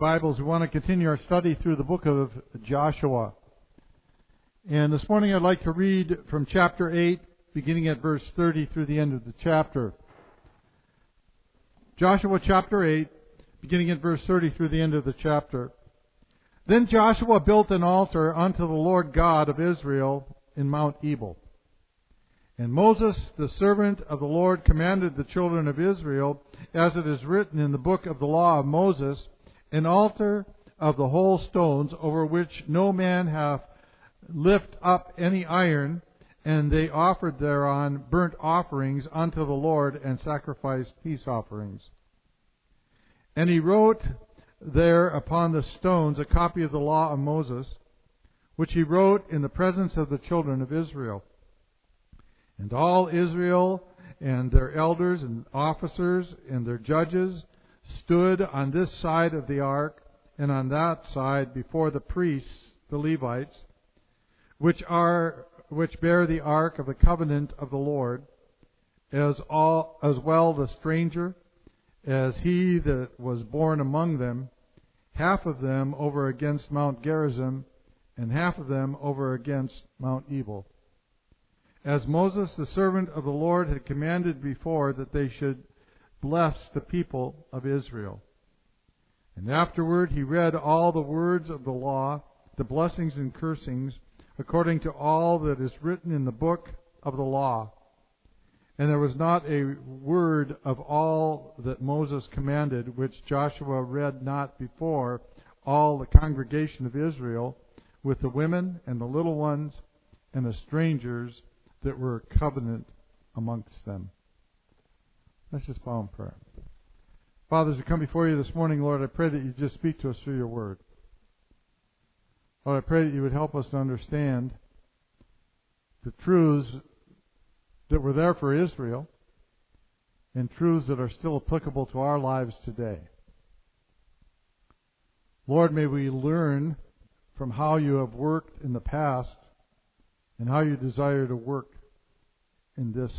Bibles, we want to continue our study through the book of Joshua. And this morning I'd like to read from chapter 8, beginning at verse 30 through the end of the chapter. Joshua chapter 8, beginning at verse 30 through the end of the chapter. Then Joshua built an altar unto the Lord God of Israel in Mount Ebal. And Moses, the servant of the Lord, commanded the children of Israel, as it is written in the book of the law of Moses, an altar of the whole stones, over which no man hath lift up any iron, and they offered thereon burnt offerings unto the Lord, and sacrificed peace offerings. And he wrote there upon the stones a copy of the law of Moses, which he wrote in the presence of the children of Israel. And all Israel and their elders and officers and their judges stood on this side of the ark and on that side before the priests, the Levites, which bear the ark of the covenant of the Lord, as well the stranger as he that was born among them, half of them over against Mount Gerizim, and half of them over against Mount Ebal. As Moses, the servant of the Lord, had commanded before, that they should bless the people of Israel. And afterward he read all the words of the law, the blessings and cursings, according to all that is written in the book of the law. And there was not a word of all that Moses commanded, which Joshua read not before all the congregation of Israel, with the women and the little ones and the strangers that were covenant amongst them. Let's just bow in prayer. Father, as we come before you this morning, Lord, I pray that you just speak to us through your word. Lord, I pray that you would help us to understand the truths that were there for Israel and truths that are still applicable to our lives today. Lord, may we learn from how you have worked in the past and how you desire to work in this,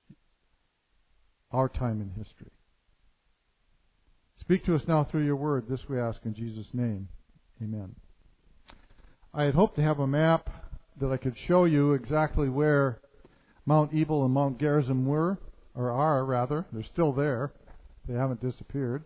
our time in history. Speak to us now through your word. This we ask in Jesus' name. Amen. I had hoped to have a map that I could show you exactly where Mount Ebal and Mount Gerizim were, or are rather. They're still there. They haven't disappeared.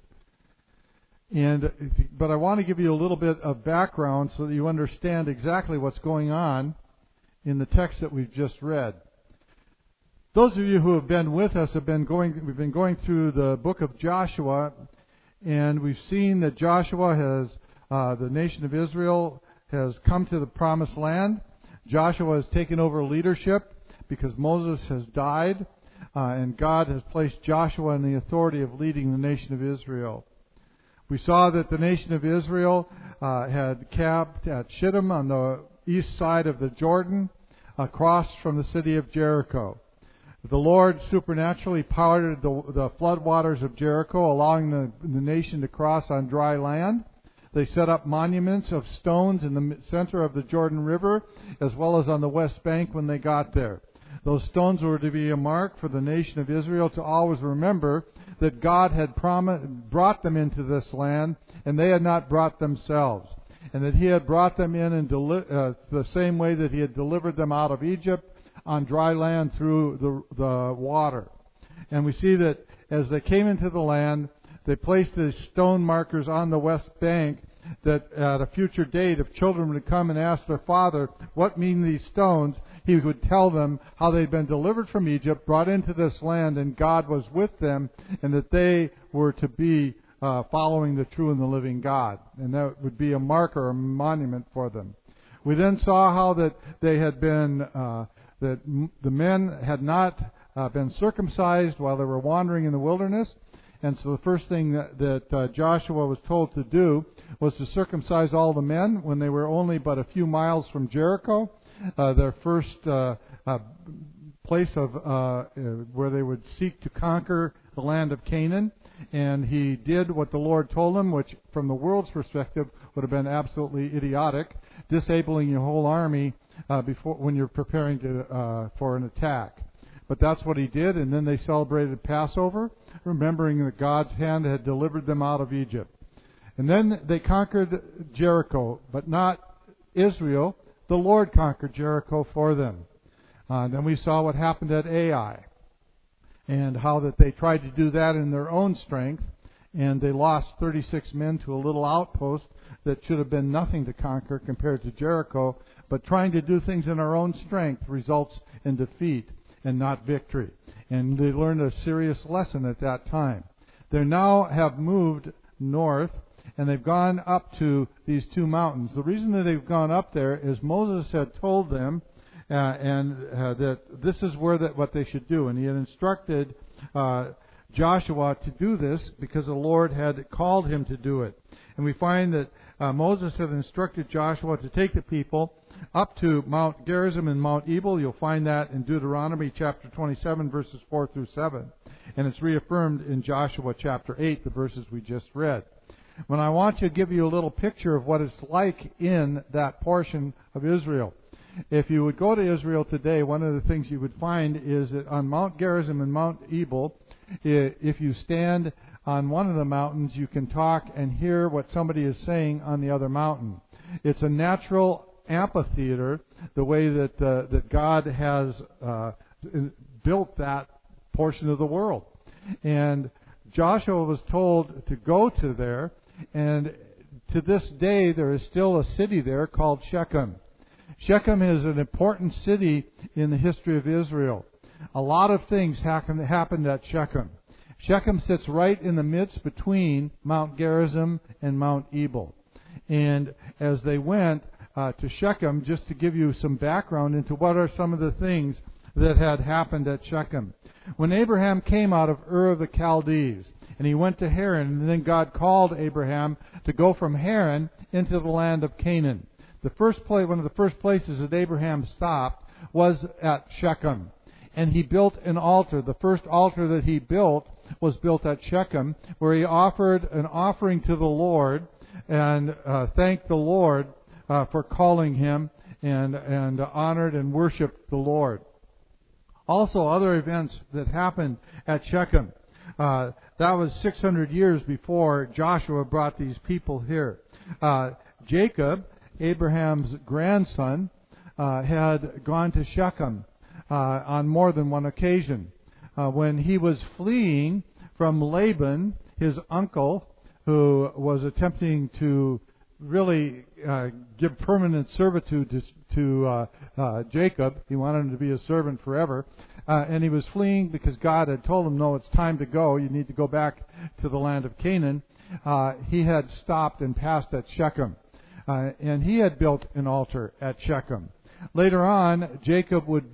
But I want to give you a little bit of background so that you understand exactly what's going on in the text that we've just read. Those of you who have been with us we've been going through the book of Joshua, and we've seen that Joshua has, the nation of Israel has come to the promised land. Joshua has taken over leadership because Moses has died, and God has placed Joshua in the authority of leading the nation of Israel. We saw that the nation of Israel had camped at Shittim on the east side of the Jordan, across from the city of Jericho. The Lord supernaturally parted the floodwaters of Jericho, allowing the nation to cross on dry land. They set up monuments of stones in the center of the Jordan River, as well as on the west bank when they got there. Those stones were to be a mark for the nation of Israel to always remember that God had brought them into this land, and they had not brought themselves, and that He had brought them in the same way that He had delivered them out of Egypt on dry land through the water. And we see that as they came into the land, they placed these stone markers on the west bank, that at a future date, if children would come and ask their father, what mean these stones, he would tell them how they'd been delivered from Egypt, brought into this land, and God was with them, and that they were to be following the true and the living God. And that would be a marker, a monument for them. We then saw how that they had been, that the men had not been circumcised while they were wandering in the wilderness. And so the first thing that Joshua was told to do was to circumcise all the men when they were only but a few miles from Jericho, their first place of where they would seek to conquer the land of Canaan. And he did what the Lord told him, which from the world's perspective would have been absolutely idiotic, disabling your whole army when you're preparing for an attack. But that's what he did, and then they celebrated Passover, remembering that God's hand had delivered them out of Egypt. And then they conquered Jericho, but not Israel. The Lord conquered Jericho for them. Then we saw what happened at Ai, and how that they tried to do that in their own strength, and they lost 36 men to a little outpost that should have been nothing to conquer compared to Jericho. But trying to do things in our own strength results in defeat and not victory. And they learned a serious lesson at that time. They now have moved north, and they've gone up to these two mountains. The reason that they've gone up there is Moses had told them that this is what they should do. And he had instructed Joshua to do this because the Lord had called him to do it. And we find that Moses had instructed Joshua to take the people up to Mount Gerizim and Mount Ebal. You'll find that in Deuteronomy chapter 27, verses 4 through 7. And it's reaffirmed in Joshua chapter 8, the verses we just read. When I want to give you a little picture of what it's like in that portion of Israel. If you would go to Israel today, one of the things you would find is that on Mount Gerizim and Mount Ebal, if you stand on one of the mountains, you can talk and hear what somebody is saying on the other mountain. It's a natural amphitheater, the way that God has built that portion of the world. And Joshua was told to go to there, and to this day there is still a city there called Shechem. Shechem is an important city in the history of Israel. A lot of things happened at Shechem. Shechem sits right in the midst between Mount Gerizim and Mount Ebal. And as they went to Shechem, just to give you some background into what are some of the things that had happened at Shechem. When Abraham came out of Ur of the Chaldees, and he went to Haran, and then God called Abraham to go from Haran into the land of Canaan. One of the first places that Abraham stopped was at Shechem. And he built an altar. The first altar that he built was built at Shechem, where he offered an offering to the Lord and thanked the Lord for calling him and honored and worshiped the Lord. Also, other events that happened at Shechem. That was 600 years before Joshua brought these people here. Jacob, Abraham's grandson, had gone to Shechem on more than one occasion. When he was fleeing from Laban, his uncle, who was attempting to really give permanent servitude to Jacob. He wanted him to be a servant forever. And he was fleeing because God had told him, no, it's time to go. You need to go back to the land of Canaan. He had stopped and passed at Shechem. And he had built an altar at Shechem. Later on, Jacob would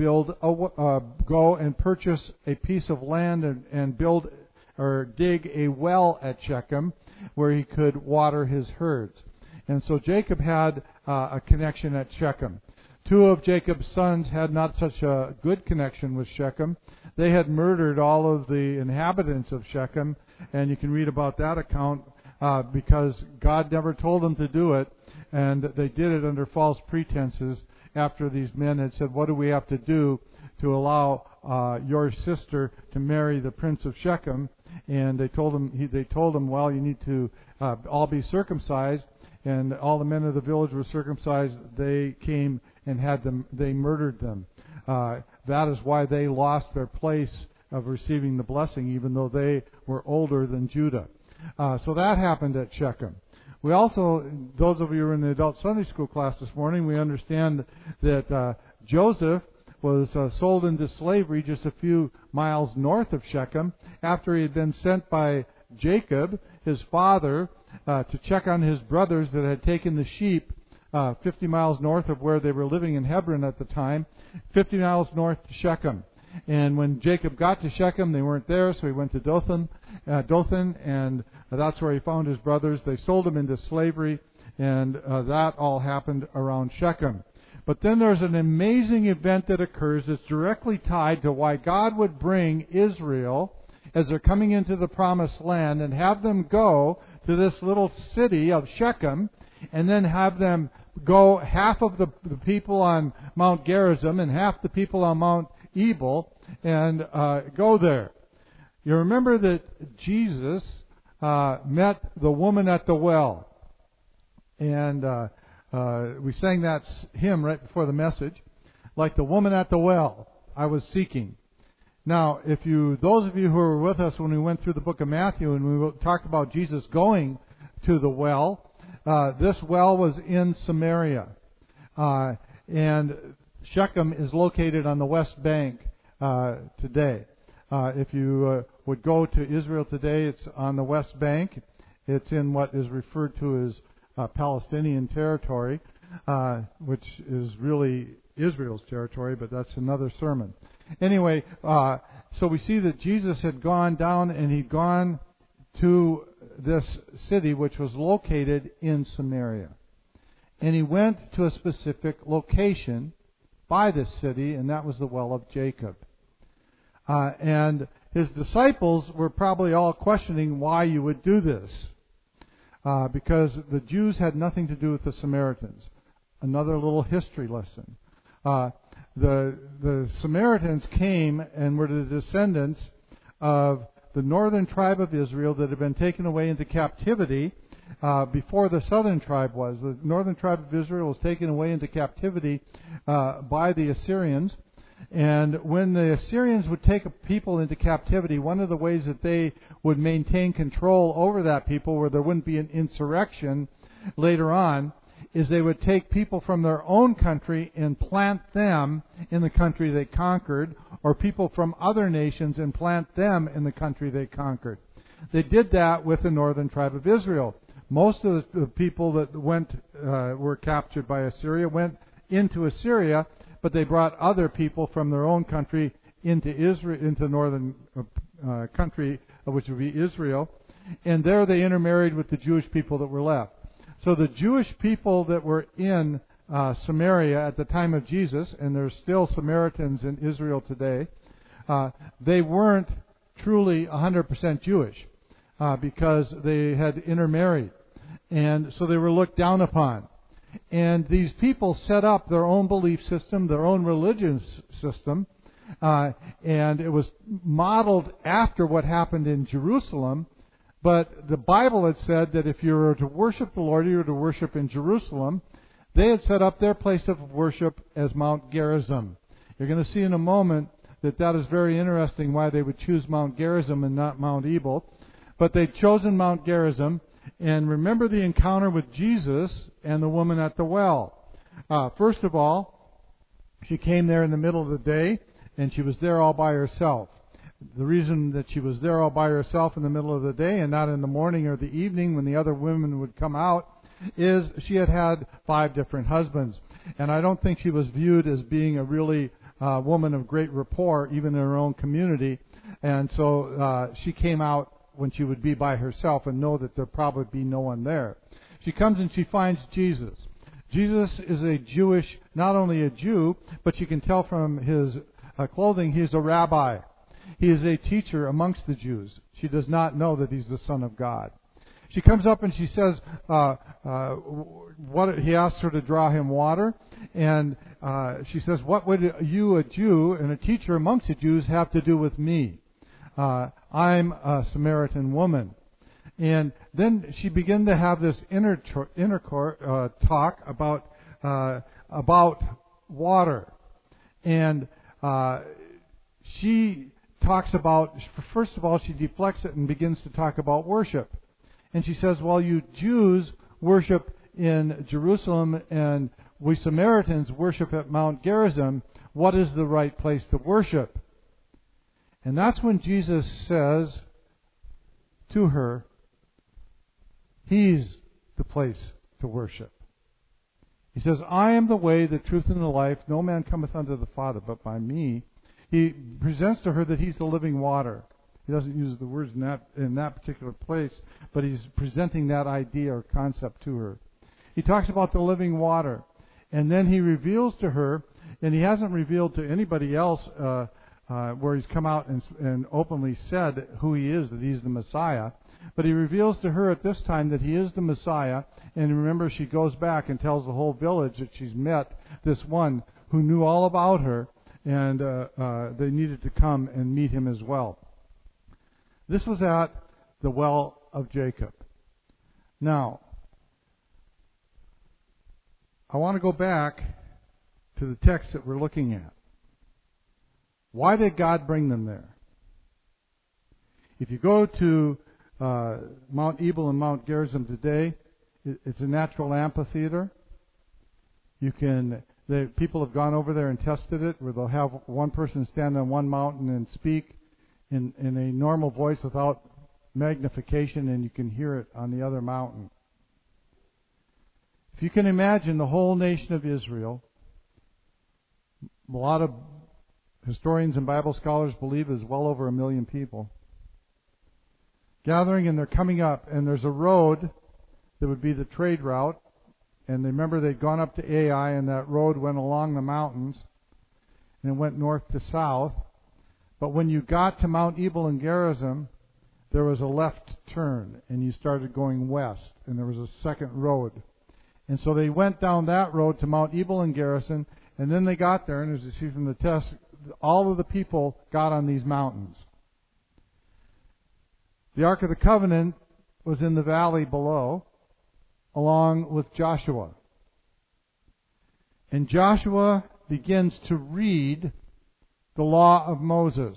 go and purchase a piece of land and build or dig a well at Shechem where he could water his herds. And so Jacob had a connection at Shechem. Two of Jacob's sons had not such a good connection with Shechem. They had murdered all of the inhabitants of Shechem, and you can read about that account because God never told them to do it, and they did it under false pretenses after these men had said, what do we have to do to allow your sister to marry the prince of Shechem? And they told him, well, you need to all be circumcised. And all the men of the village were circumcised. They came and they murdered them. That is why they lost their place of receiving the blessing, even though they were older than Judah. So that happened at Shechem. We also, those of you who are in the adult Sunday school class this morning, we understand that Joseph was sold into slavery just a few miles north of Shechem after he had been sent by Jacob, his father, to check on his brothers that had taken the sheep 50 miles north of where they were living in Hebron at the time, 50 miles north to Shechem. And when Jacob got to Shechem, they weren't there, so he went to Dothan, and that's where he found his brothers. They sold him into slavery, and that all happened around Shechem. But then there's an amazing event that occurs that's directly tied to why God would bring Israel as they're coming into the promised land and have them go to this little city of Shechem, and then have them go half of the people on Mount Gerizim and half the people on Mount Ebal and go there. You remember that Jesus met the woman at the well. And we sang that hymn right before the message. Like the woman at the well, I was seeking. Now, those of you who were with us when we went through the book of Matthew and we talked about Jesus going to the well, this well was in Samaria. And Shechem is located on the west bank today. If you would go to Israel today, it's on the west bank. It's in what is referred to as Palestinian territory, which is really Israel's territory, but that's another sermon. Anyway, so we see that Jesus had gone down and he'd gone to this city which was located in Samaria. And he went to a specific location by this city, and that was the well of Jacob. And his disciples were probably all questioning why you would do this. Because the Jews had nothing to do with the Samaritans. Another little history lesson. The Samaritans came and were the descendants of the northern tribe of Israel that had been taken away into captivity before the southern tribe was. The northern tribe of Israel was taken away into captivity by the Assyrians. And when the Assyrians would take a people into captivity, one of the ways that they would maintain control over that people where there wouldn't be an insurrection later on is they would take people from their own country and plant them in the country they conquered, or people from other nations and plant them in the country they conquered. They did that with the northern tribe of Israel. Most of the people that were captured by Assyria went into Assyria, but they brought other people from their own country into Israel, into the northern country, which would be Israel, and there they intermarried with the Jewish people that were left. So the Jewish people that were in Samaria at the time of Jesus, and there's still Samaritans in Israel today, they weren't truly 100% Jewish because they had intermarried. And so they were looked down upon. And these people set up their own belief system, their own religious system, and it was modeled after what happened in Jerusalem. But the Bible had said that if you were to worship the Lord, you were to worship in Jerusalem. They had set up their place of worship as Mount Gerizim. You're going to see in a moment that is very interesting why they would choose Mount Gerizim and not Mount Ebal. But they'd chosen Mount Gerizim. And remember the encounter with Jesus and the woman at the well. First of all, she came there in the middle of the day, and she was there all by herself. The reason that she was there all by herself in the middle of the day and not in the morning or the evening when the other women would come out is she had had 5 different husbands. And I don't think she was viewed as being a really woman of great rapport, even in her own community. And so she came out when she would be by herself and know that there'd probably be no one there. She comes and she finds Jesus. Jesus is a Jewish, not only a Jew, but you can tell from his clothing, he's a rabbi. He is a teacher amongst the Jews. She does not know that he's the Son of God. She comes up and she says, he asks her to draw him water, and she says, what would you, a Jew and a teacher amongst the Jews, have to do with me? I'm a Samaritan woman. And then she began to have this talk about water. And she talks about, first of all, she deflects it and begins to talk about worship. And she says, well, you Jews worship in Jerusalem and we Samaritans worship at Mount Gerizim. What is the right place to worship? And that's when Jesus says to her, He's the place to worship. He says, I am the way, the truth, and the life. No man cometh unto the Father but by me. He presents to her that He's the living water. He doesn't use the words in that particular place, but he's presenting that idea or concept to her. He talks about the living water. And then he reveals to her, and he hasn't revealed to anybody else where he's come out and openly said who he is, that he's the Messiah. But he reveals to her at this time that he is the Messiah. And remember, she goes back and tells the whole village that she's met this one who knew all about her, and they needed to come and meet him as well. This was at the well of Jacob. Now, I want to go back to the text that we're looking at. Why did God bring them there? If you go to Mount Ebal and Mount Gerizim today, it's a natural amphitheater. People have gone over there and tested it, where they'll have one person stand on one mountain and speak in a normal voice without magnification, and you can hear it on the other mountain. If you can imagine the whole nation of Israel, a lot of historians and Bible scholars believe is well over 1 million people, gathering, and they're coming up, and there's a road that would be the trade route. And remember, they'd gone up to Ai, and that road went along the mountains, and it went north to south. But when you got to Mount Ebal and Gerizim, there was a left turn, and you started going west, and there was a second road. And so they went down that road to Mount Ebal and Gerizim, and then they got there, and as you see from the test, all of the people got on these mountains. The Ark of the Covenant was in the valley below, along with Joshua. And Joshua begins to read the law of Moses.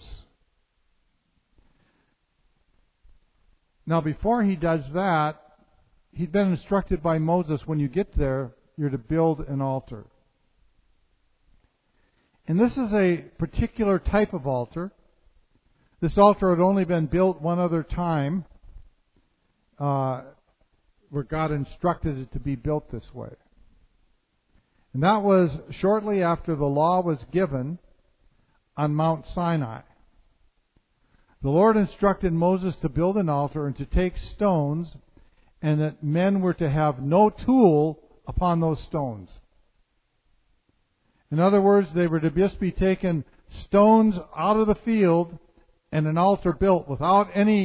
Now, before he does that, he'd been instructed by Moses, when you get there, you're to build an altar. And this is a particular type of altar. This altar had only been built one other time, where God instructed it to be built this way. And that was shortly after the law was given on Mount Sinai. The Lord instructed Moses to build an altar and to take stones, and that men were to have no tool upon those stones. In other words, they were to just be taken stones out of the field and an altar built without any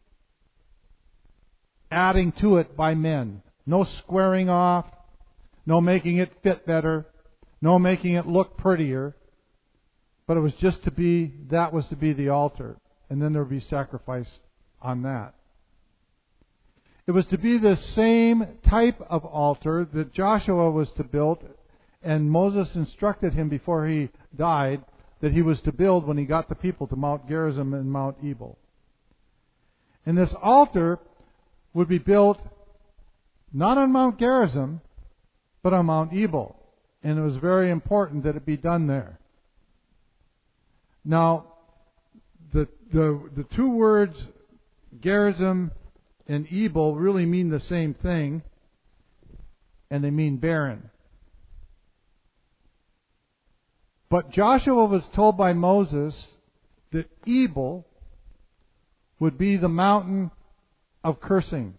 adding to it by men. No squaring off, no making it fit better, no making it look prettier. But it was just that was to be the altar. And then there would be sacrifice on that. It was to be the same type of altar that Joshua was to build, and Moses instructed him before he died that he was to build when he got the people to Mount Gerizim and Mount Ebal. And this altar would be built not on Mount Gerizim, but on Mount Ebal. And it was very important that it be done there. Now, the two words Gerizim and Ebal really mean the same thing, and they mean barren. But Joshua was told by Moses that Ebal would be the mountain of cursing,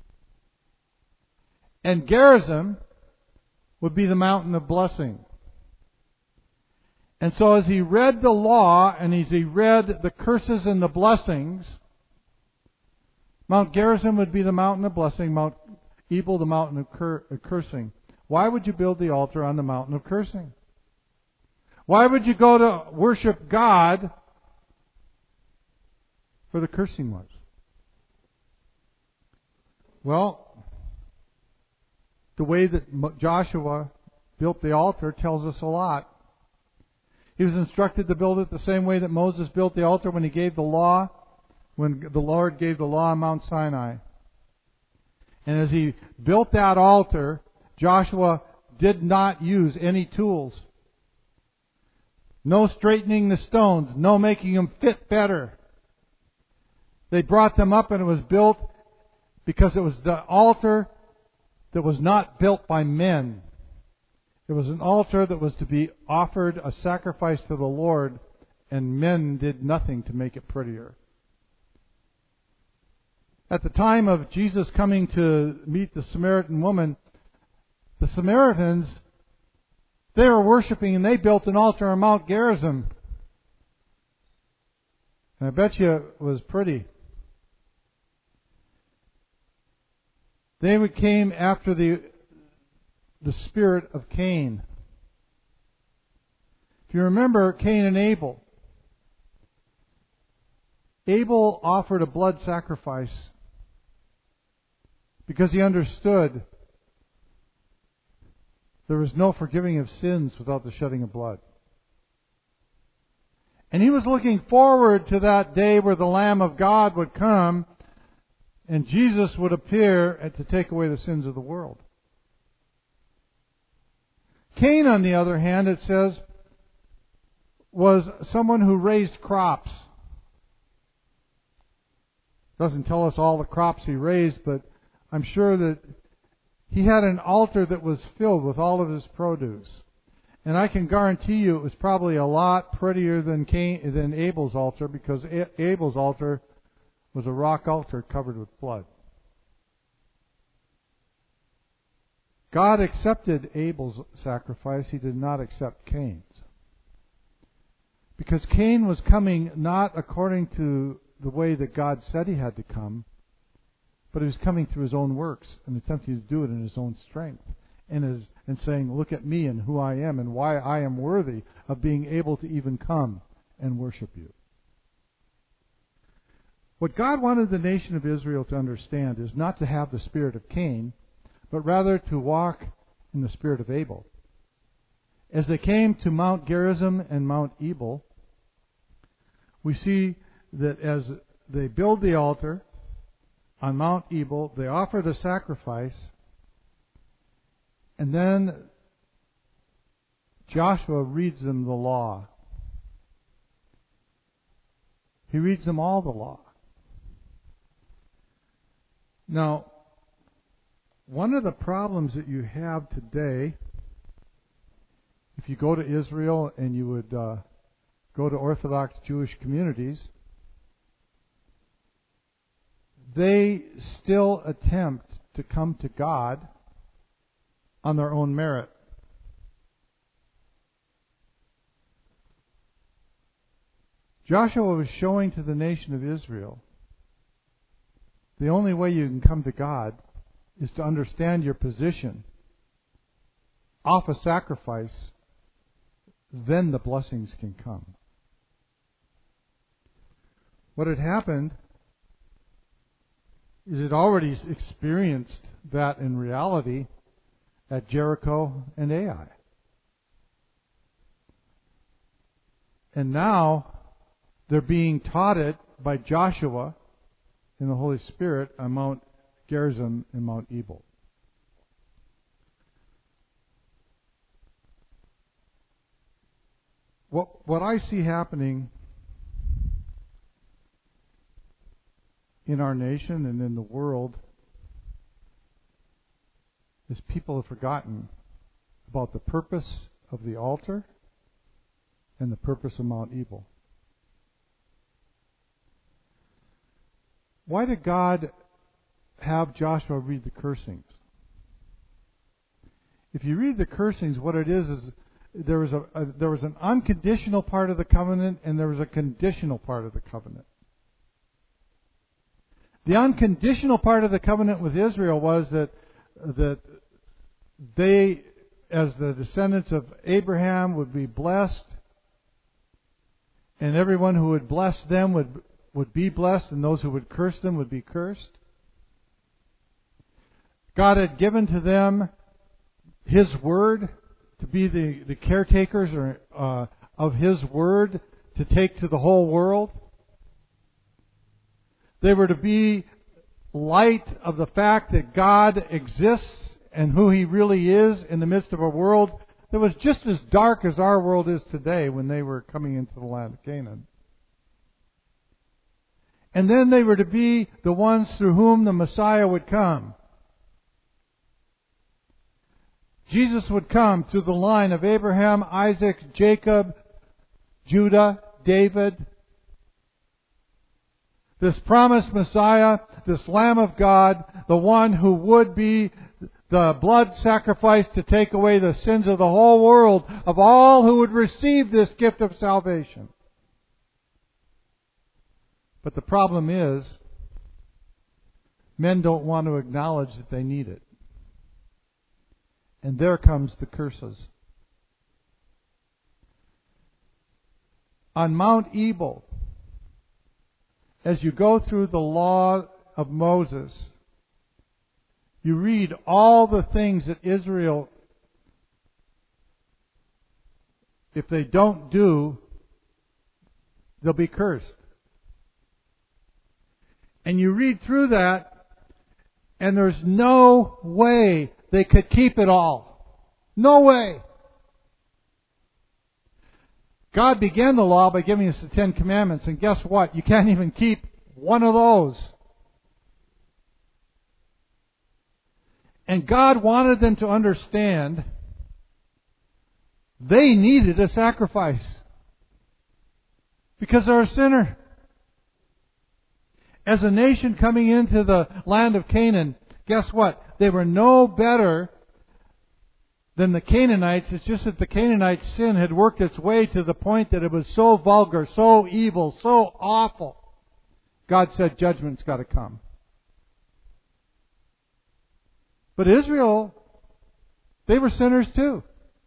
and Gerizim would be the mountain of blessing. And so as he read the law, and as he read the curses and the blessings, Mount Gerizim would be the mountain of blessing, Mount Ebal the mountain of cursing. Why would you build the altar on the mountain of cursing? Why would you go to worship God where the cursing was? Well, the way that Joshua built the altar tells us a lot. He was instructed to build it the same way that Moses built the altar when he gave the law, when the Lord gave the law on Mount Sinai. And as he built that altar, Joshua did not use any tools. No straightening the stones, no making them fit better. They brought them up, and it was built because it was the altar that was not built by men. It was an altar that was to be offered a sacrifice to the Lord, and men did nothing to make it prettier. At the time of Jesus coming to meet the Samaritan woman, the Samaritans, they were worshiping, and they built an altar on Mount Gerizim. And I bet you it was pretty. They came after the spirit of Cain. If you remember Cain and Abel, Abel offered a blood sacrifice because he understood there was no forgiving of sins without the shedding of blood. And he was looking forward to that day where the Lamb of God would come and Jesus would appear to take away the sins of the world. Cain, on the other hand, it says, was someone who raised crops. Doesn't tell us all the crops he raised, but I'm sure that he had an altar that was filled with all of his produce. And I can guarantee you it was probably a lot prettier than Abel's altar, because Abel's altar was a rock altar covered with blood. God accepted Abel's sacrifice. He did not accept Cain's. Because Cain was coming not according to the way that God said he had to come, but he was coming through his own works and attempting to do it in his own strength. And saying, look at me and who I am and why I am worthy of being able to even come and worship you. What God wanted the nation of Israel to understand is not to have the spirit of Cain, but rather to walk in the spirit of Abel. As they came to Mount Gerizim and Mount Ebal, we see that as they build the altar on Mount Ebal, they offer the sacrifice, and then Joshua reads them the law. He reads them all the law. Now, one of the problems that you have today, if you go to Israel and you would go to Orthodox Jewish communities, they still attempt to come to God on their own merit. Joshua was showing to the nation of Israel the only way you can come to God is to understand your position, offer sacrifice, then the blessings can come. What had happened is it already experienced that in reality at Jericho and Ai. And now they're being taught it by Joshua in the Holy Spirit on Mount Gerizim and Mount Ebal. What I see happening in our nation and in the world is people have forgotten about the purpose of the altar and the purpose of Mount Ebal. Why did God have Joshua read the cursings? If you read the cursings, what it is there was an unconditional part of the covenant and there was a conditional part of the covenant. The unconditional part of the covenant with Israel was that they, as the descendants of Abraham, would be blessed, and everyone who would bless them would be blessed, and those who would curse them would be cursed. God had given to them His Word to be the caretakers of His Word to take to the whole world. They were to be light of the fact that God exists and who He really is in the midst of a world that was just as dark as our world is today when they were coming into the land of Canaan. And then they were to be the ones through whom the Messiah would come. Jesus would come through the line of Abraham, Isaac, Jacob, Judah, David. This promised Messiah, this Lamb of God, the one who would be the blood sacrifice to take away the sins of the whole world, of all who would receive this gift of salvation. But the problem is, men don't want to acknowledge that they need it. And there comes the curses. On Mount Ebal, as you go through the law of Moses, you read all the things that Israel, if they don't do, they'll be cursed. And you read through that, and there's no way they could keep it all. No way. God began the law by giving us the 10 Commandments, and guess what? You can't even keep one of those. And God wanted them to understand they needed a sacrifice because they're a sinner. As a nation coming into the land of Canaan, guess what? They were no better than the Canaanites. It's just that the Canaanite sin had worked its way to the point that it was so vulgar, so evil, so awful. God said judgment's got to come. But Israel, they were sinners too.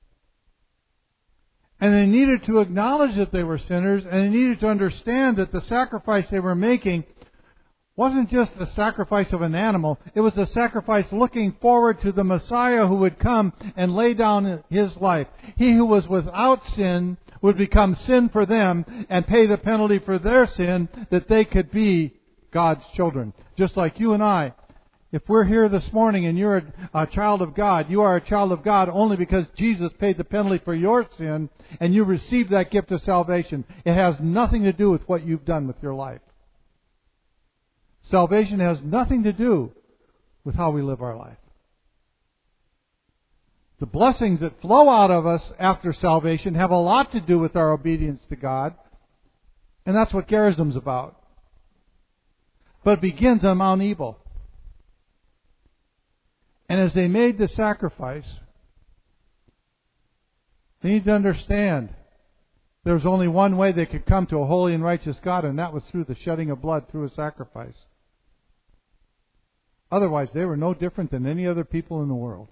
And they needed to acknowledge that they were sinners, and they needed to understand that the sacrifice they were making wasn't just a sacrifice of an animal. It was a sacrifice looking forward to the Messiah who would come and lay down His life. He who was without sin would become sin for them and pay the penalty for their sin that they could be God's children. Just like you and I. If we're here this morning and you're a child of God, you are a child of God only because Jesus paid the penalty for your sin and you received that gift of salvation. It has nothing to do with what you've done with your life. Salvation has nothing to do with how we live our life. The blessings that flow out of us after salvation have a lot to do with our obedience to God. And that's what Gerizim's about. But it begins on Mount Ebal. And as they made the sacrifice, they need to understand there was only one way they could come to a holy and righteous God, and that was through the shedding of blood through a sacrifice. Otherwise, they were no different than any other people in the world.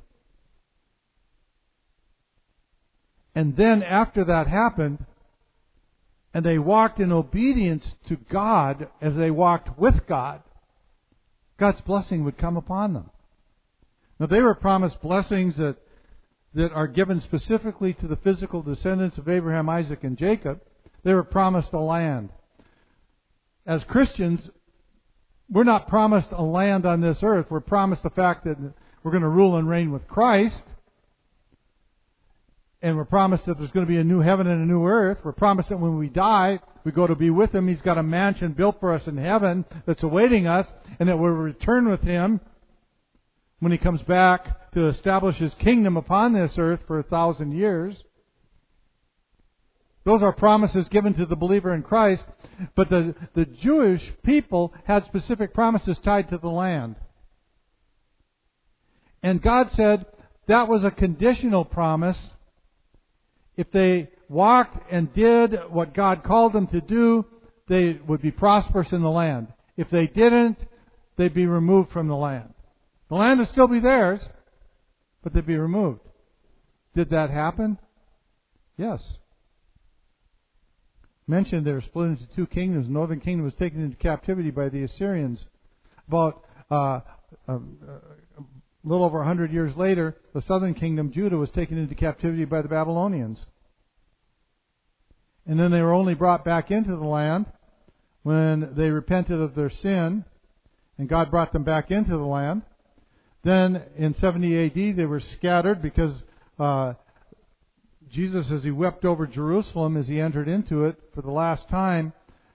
And then after that happened, and they walked in obedience to God as they walked with God, God's blessing would come upon them. Now, they were promised blessings that are given specifically to the physical descendants of Abraham, Isaac, and Jacob. They were promised a land. As Christians, we're not promised a land on this earth. We're promised the fact that we're going to rule and reign with Christ. And we're promised that there's going to be a new heaven and a new earth. We're promised that when we die, we go to be with Him. He's got a mansion built for us in heaven that's awaiting us, and that we'll return with Him when He comes back to establish His kingdom upon this earth for 1,000 years. Those are promises given to the believer in Christ. But the Jewish people had specific promises tied to the land. And God said that was a conditional promise. If they walked and did what God called them to do, they would be prosperous in the land. If they didn't, they'd be removed from the land. The land would still be theirs, but they'd be removed. Did that happen? Yes. Mentioned they were split into two kingdoms. The northern kingdom was taken into captivity by the Assyrians. About a little over 100 years later, the southern kingdom, Judah, was taken into captivity by the Babylonians. And then they were only brought back into the land when they repented of their sin, and God brought them back into the land. Then in 70 AD, they were scattered because Jesus, as He wept over Jerusalem as He entered into it for the last time,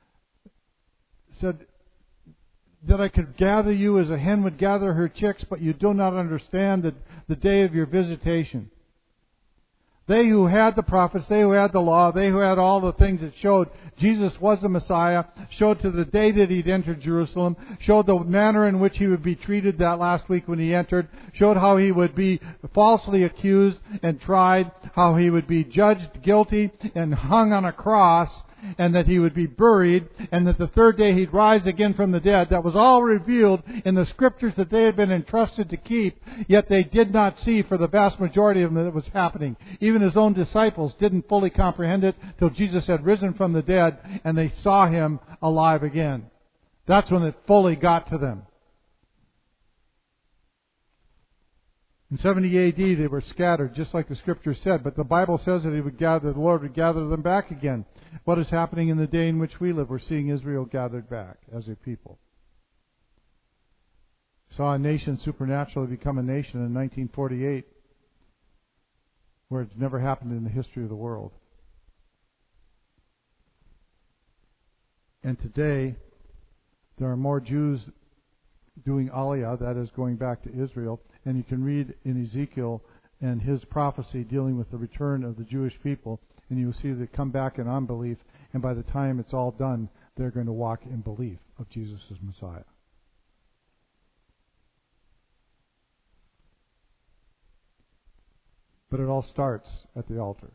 said that I could gather you as a hen would gather her chicks, but you do not understand the day of your visitation. They who had the prophets, they who had the law, they who had all the things that showed Jesus was the Messiah, showed to the day that He'd entered Jerusalem, showed the manner in which He would be treated that last week when He entered, showed how He would be falsely accused and tried, how He would be judged guilty and hung on a cross, and that He would be buried, and that the third day He'd rise again from the dead. That was all revealed in the Scriptures that they had been entrusted to keep, yet they did not see for the vast majority of them that it was happening. Even His own disciples didn't fully comprehend it till Jesus had risen from the dead and they saw Him alive again. That's when it fully got to them. In 70 AD, they were scattered, just like the Scripture said. But the Bible says that the Lord would gather them back again. What is happening in the day in which we live? We're seeing Israel gathered back as a people. Saw a nation supernaturally become a nation in 1948, where it's never happened in the history of the world. And today, there are more Jews doing Aliyah, that is going back to Israel, and you can read in Ezekiel and his prophecy dealing with the return of the Jewish people, and you will see they come back in unbelief, and by the time it's all done, they're going to walk in belief of Jesus as Messiah. But it all starts at the altar.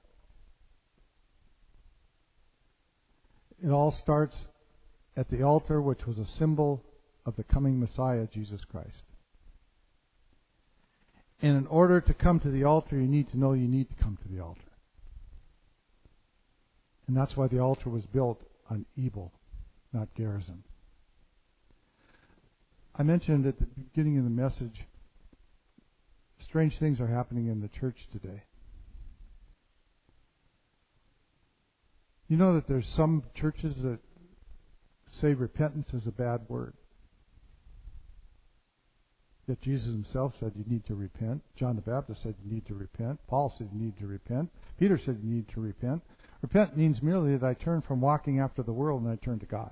It all starts at the altar, which was a symbol of the coming Messiah, Jesus Christ. And in order to come to the altar, you need to know you need to come to the altar. And that's why the altar was built on Ebal, not Gerizim. I mentioned at the beginning of the message, strange things are happening in the church today. You know that there's some churches that say repentance is a bad word. Yet Jesus himself said you need to repent. John the Baptist said you need to repent. Paul said you need to repent. Peter said you need to repent. Repent means merely that I turn from walking after the world and I turn to God.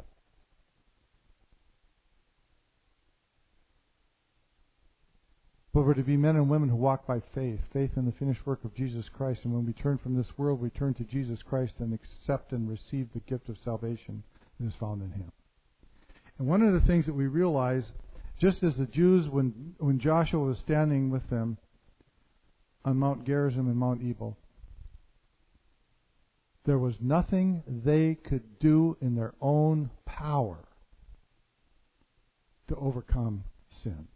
But we're to be men and women who walk by faith, faith in the finished work of Jesus Christ. And when we turn from this world, we turn to Jesus Christ and accept and receive the gift of salvation that is found in Him. And one of the things that we realize, just as the Jews, when Joshua was standing with them on Mount Gerizim and Mount Ebal, there was nothing they could do in their own power to overcome sin.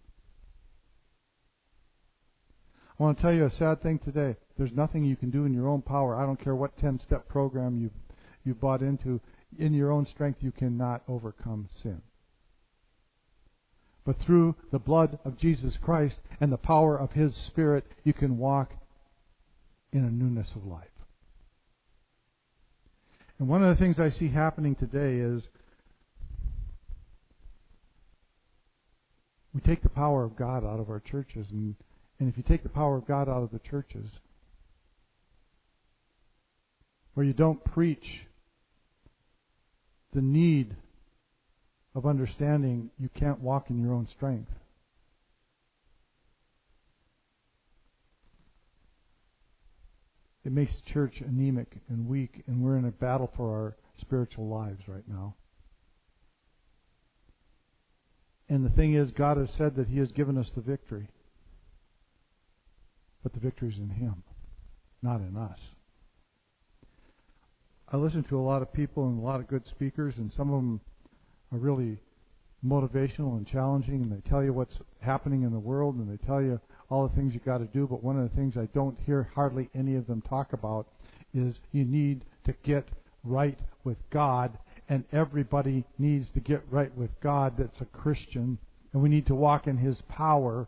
I want to tell you a sad thing today. There's nothing you can do in your own power. I don't care what 10-step program you bought into. In your own strength, you cannot overcome sin. But through the blood of Jesus Christ and the power of His Spirit, you can walk in a newness of life. And one of the things I see happening today is we take the power of God out of our churches. And if you take the power of God out of the churches, where you don't preach the need of understanding you can't walk in your own strength, it makes the church anemic and weak, and we're in a battle for our spiritual lives right now. And the thing is, God has said that He has given us the victory. But the victory is in Him, not in us. I listen to a lot of people and a lot of good speakers, and some of them are really motivational and challenging, and they tell you what's happening in the world, and they tell you all the things you got to do. But one of the things I don't hear hardly any of them talk about is you need to get right with God, and everybody needs to get right with God that's a Christian, and we need to walk in His power.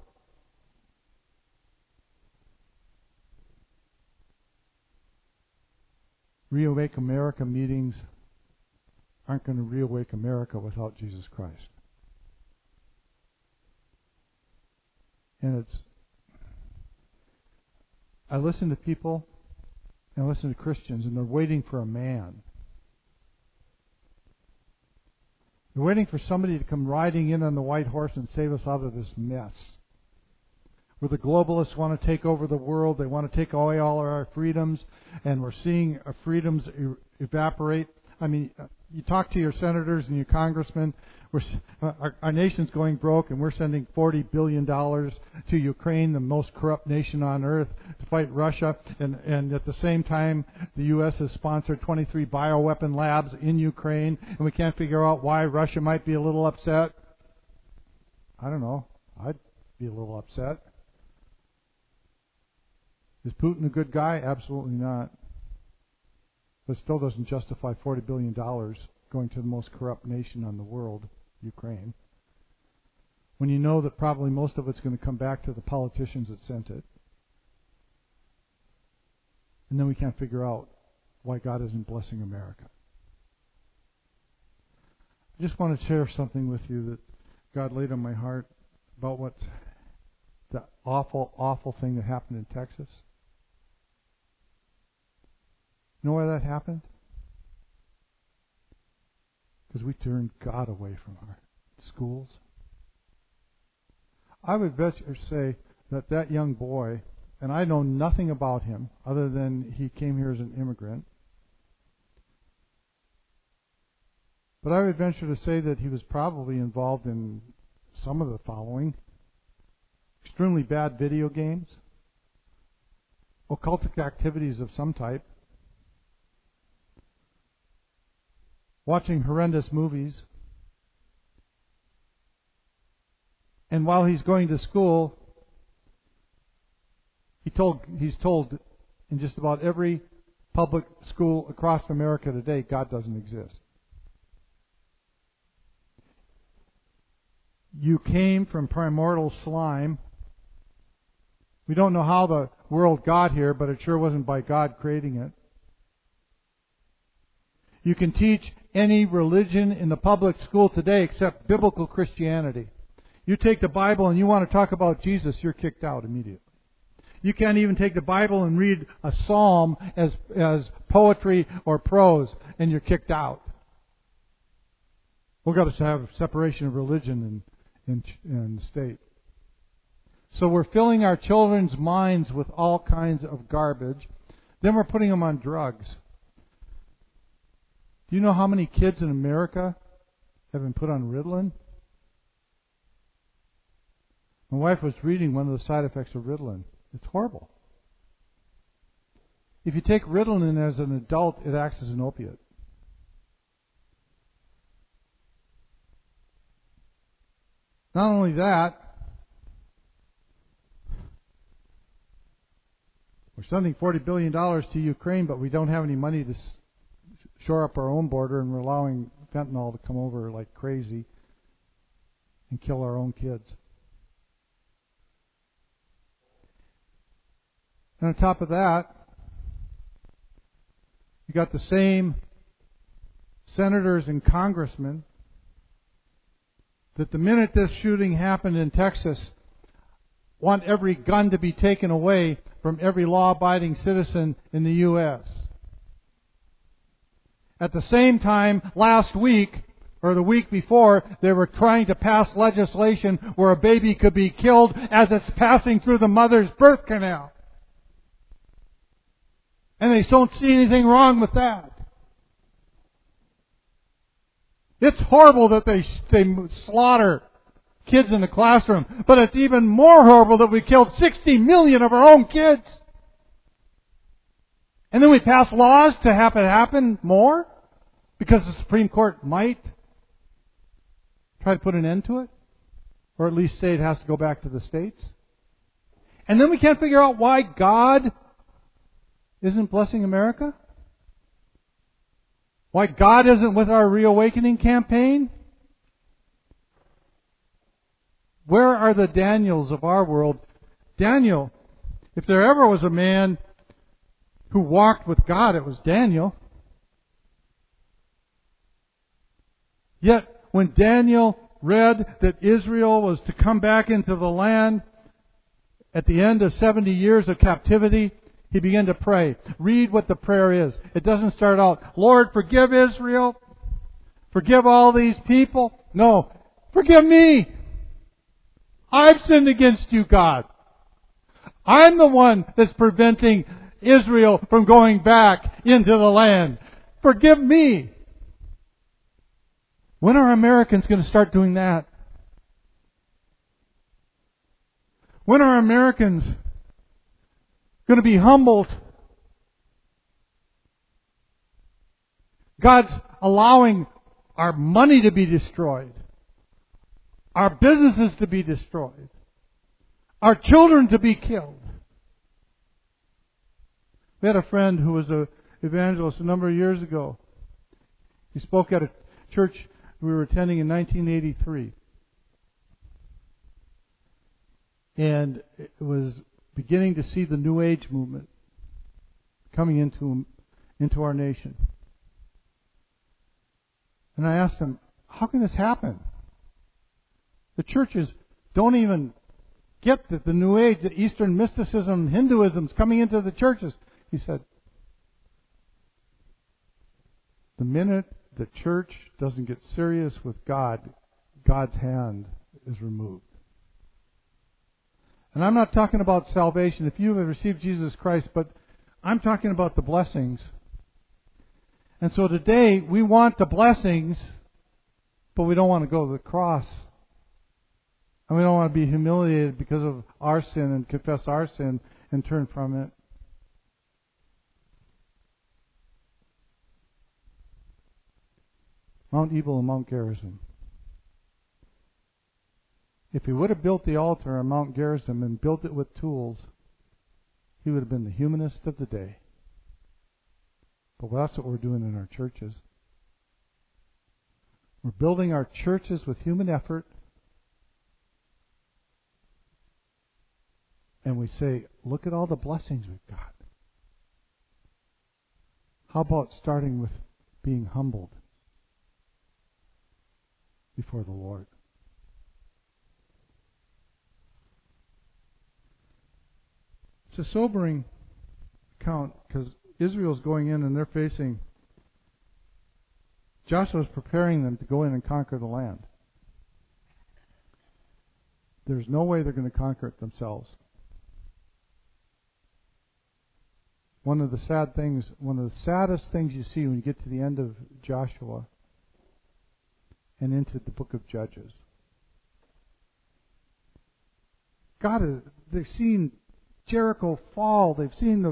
Reawake America meetings aren't going to reawake America without Jesus Christ. And I listen to people and I listen to Christians, and they're waiting for a man. They're waiting for somebody to come riding in on the white horse and save us out of this mess. Where the globalists want to take over the world, they want to take away all our freedoms, and we're seeing our freedoms evaporate. I mean, you talk to your senators and your congressmen, our nation's going broke, and we're sending $40 billion to Ukraine, the most corrupt nation on earth, to fight Russia, and at the same time, the U.S. has sponsored 23 bioweapon labs in Ukraine, and we can't figure out why Russia might be a little upset. I don't know. I'd be a little upset. Is Putin a good guy? Absolutely not. But it still doesn't justify $40 billion going to the most corrupt nation on the world, Ukraine. When you know that probably most of it's going to come back to the politicians that sent it. And then we can't figure out why God isn't blessing America. I just want to share something with you that God laid on my heart about what's the awful, awful thing that happened in Texas. You know why that happened? Because we turned God away from our schools. I would say that that young boy, and I know nothing about him other than he came here as an immigrant, but I would venture to say that he was probably involved in some of the following: extremely bad video games, occultic activities of some type, watching horrendous movies, and while he's going to school, he's told in just about every public school across America today, God doesn't exist. You came from primordial slime. We don't know how the world got here, but it sure wasn't by God creating it. You can teach any religion in the public school today except biblical Christianity. You take the Bible and you want to talk about Jesus, you're kicked out immediately. You can't even take the Bible and read a psalm as poetry or prose, and you're kicked out. We've got to have separation of religion and state. So we're filling our children's minds with all kinds of garbage. Then we're putting them on drugs. Do you know how many kids in America have been put on Ritalin? My wife was reading one of the side effects of Ritalin. It's horrible. If you take Ritalin as an adult, it acts as an opiate. Not only that, we're sending $40 billion to Ukraine, but we don't have any money to shore up our own border, and we're allowing fentanyl to come over like crazy and kill our own kids. And on top of that, you got the same senators and congressmen that the minute this shooting happened in Texas want every gun to be taken away from every law-abiding citizen in the U.S. At the same time, last week, or the week before, they were trying to pass legislation where a baby could be killed as it's passing through the mother's birth canal. And they don't see anything wrong with that. It's horrible that they slaughter kids in the classroom, but it's even more horrible that we killed 60 million of our own kids. And then we pass laws to have it happen more because the Supreme Court might try to put an end to it, or at least say it has to go back to the states. And then we can't figure out why God isn't blessing America? Why God isn't with our reawakening campaign? Where are the Daniels of our world? Daniel, if there ever was a man who walked with God, it was Daniel. Yet, when Daniel read that Israel was to come back into the land at the end of 70 years of captivity, he began to pray. Read what the prayer is. It doesn't start out, Lord, forgive Israel. Forgive all these people. No, forgive me. I've sinned against you, God. I'm the one that's preventing Israel from going back into the land. Forgive me. When are Americans going to start doing that? When are Americans going to be humbled? God's allowing our money to be destroyed, our businesses to be destroyed, our children to be killed. We had a friend who was an evangelist a number of years ago. He spoke at a church we were attending in 1983. And it was beginning to see the New Age movement coming into our nation. And I asked him, how can this happen? The churches don't even get that the New Age, the Eastern mysticism, Hinduism is coming into the churches. He said, the minute the church doesn't get serious with God, God's hand is removed. And I'm not talking about salvation if you have received Jesus Christ, but I'm talking about the blessings. And so today we want the blessings, but we don't want to go to the cross. And we don't want to be humiliated because of our sin and confess our sin and turn from it. Mount Ebal and Mount Gerizim. If he would have built the altar on Mount Gerizim and built it with tools, he would have been the humanist of the day. But that's what we're doing in our churches. We're building our churches with human effort. And we say, look at all the blessings we've got. How about starting with being humbled before the Lord? It's a sobering account because Israel's going in and they're facing, Joshua's preparing them to go in and conquer the land. There's no way they're going to conquer it themselves. One of the saddest things you see when you get to the end of Joshua and into the book of Judges. They've seen Jericho fall. They've seen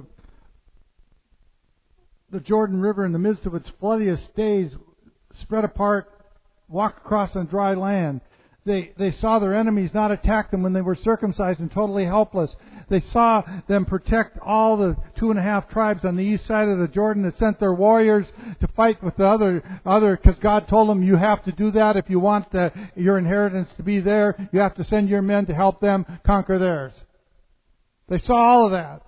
the Jordan River in the midst of its floodiest days spread apart, walk across on dry land. They saw their enemies not attack them when they were circumcised and totally helpless. They saw them protect all the 2.5 tribes on the east side of the Jordan that sent their warriors to fight with the other because God told them, you have to do that if you want your inheritance to be there. You have to send your men to help them conquer theirs. They saw all of that.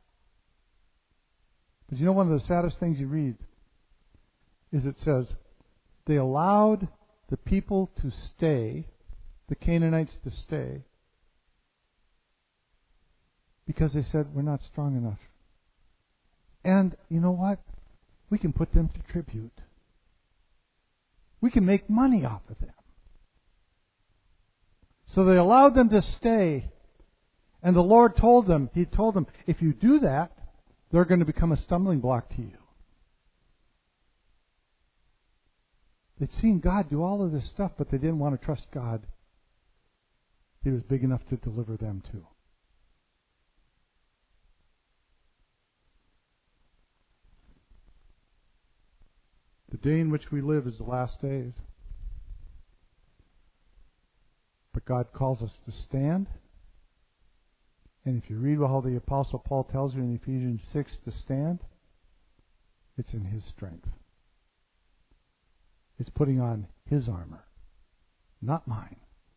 But you know one of the saddest things you read is it says, they allowed the people to stay, the Canaanites to stay, because they said, we're not strong enough. And you know what? We can put them to tribute. We can make money off of them. So they allowed them to stay. And the Lord told them, He told them, if you do that, they're going to become a stumbling block to you. They'd seen God do all of this stuff, but they didn't want to trust God. He was big enough to deliver them too. The day in which we live is the last days. But God calls us to stand. And if you read how the Apostle Paul tells you in Ephesians 6 to stand, it's in His strength. It's putting on His armor, not mine.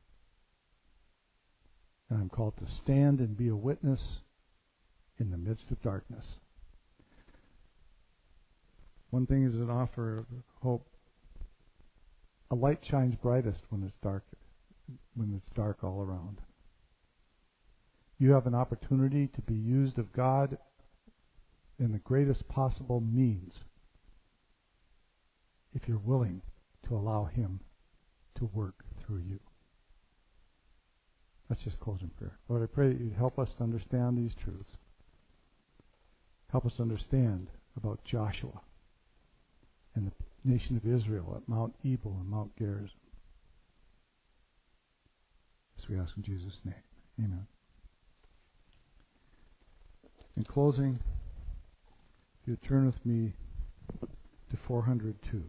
And I'm called to stand and be a witness in the midst of darkness. One thing is an offer of hope. A light shines brightest when it's dark all around. You have an opportunity to be used of God in the greatest possible means if you're willing to allow Him to work through you. Let's just close in prayer. Lord, I pray that You'd help us to understand these truths. Help us to understand about Joshua and the nation of Israel at Mount Ebal and Mount Gerizim. This we ask in Jesus' name. Amen. In closing, if you turn with me to 402.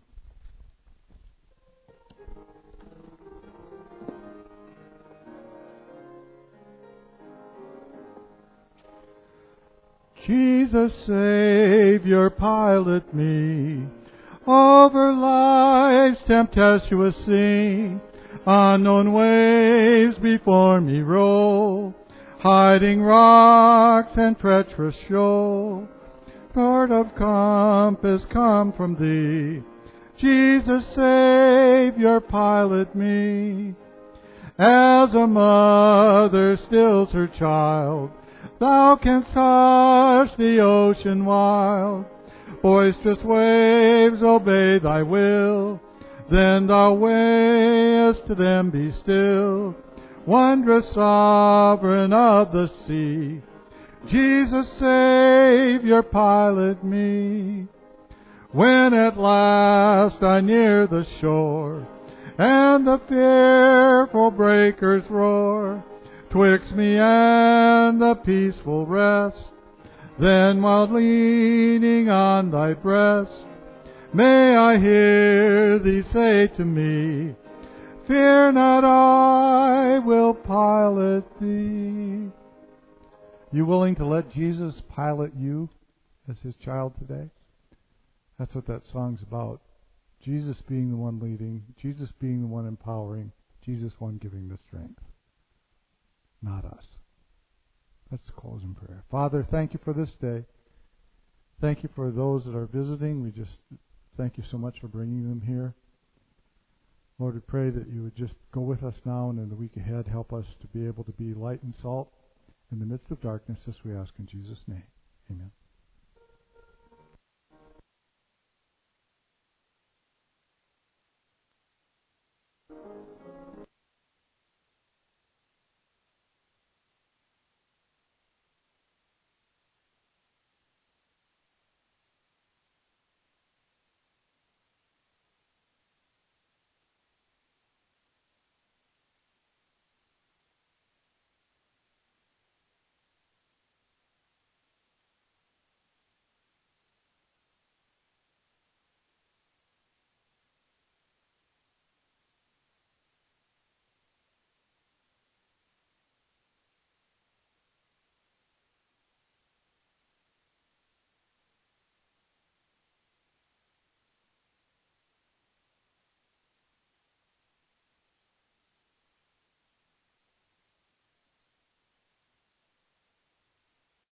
Jesus, Savior, pilot me over life's tempestuous sea. Unknown waves before me roll, hiding rocks and treacherous shoal. Lord of compass, come from thee. Jesus, Savior, pilot me. As a mother stills her child, thou canst hush the ocean wild. Boisterous waves obey thy will, then thou mayest them be still. Wondrous sovereign of the sea, Jesus, Savior, pilot me. When at last I near the shore, and the fearful breakers roar, twixt me and the peaceful rest, then while leaning on thy breast, may I hear thee say to me, fear not, I will pilot thee. You willing to let Jesus pilot you as his child today? That's what that song's about. Jesus being the one leading, Jesus being the one empowering, Jesus one giving the strength, not us. Let's close in prayer. Father, thank you for this day. Thank you for those that are visiting. We just thank you so much for bringing them here. Lord, we pray that you would just go with us now and in the week ahead, help us to be able to be light and salt in the midst of darkness, as we ask in Jesus' name. Amen.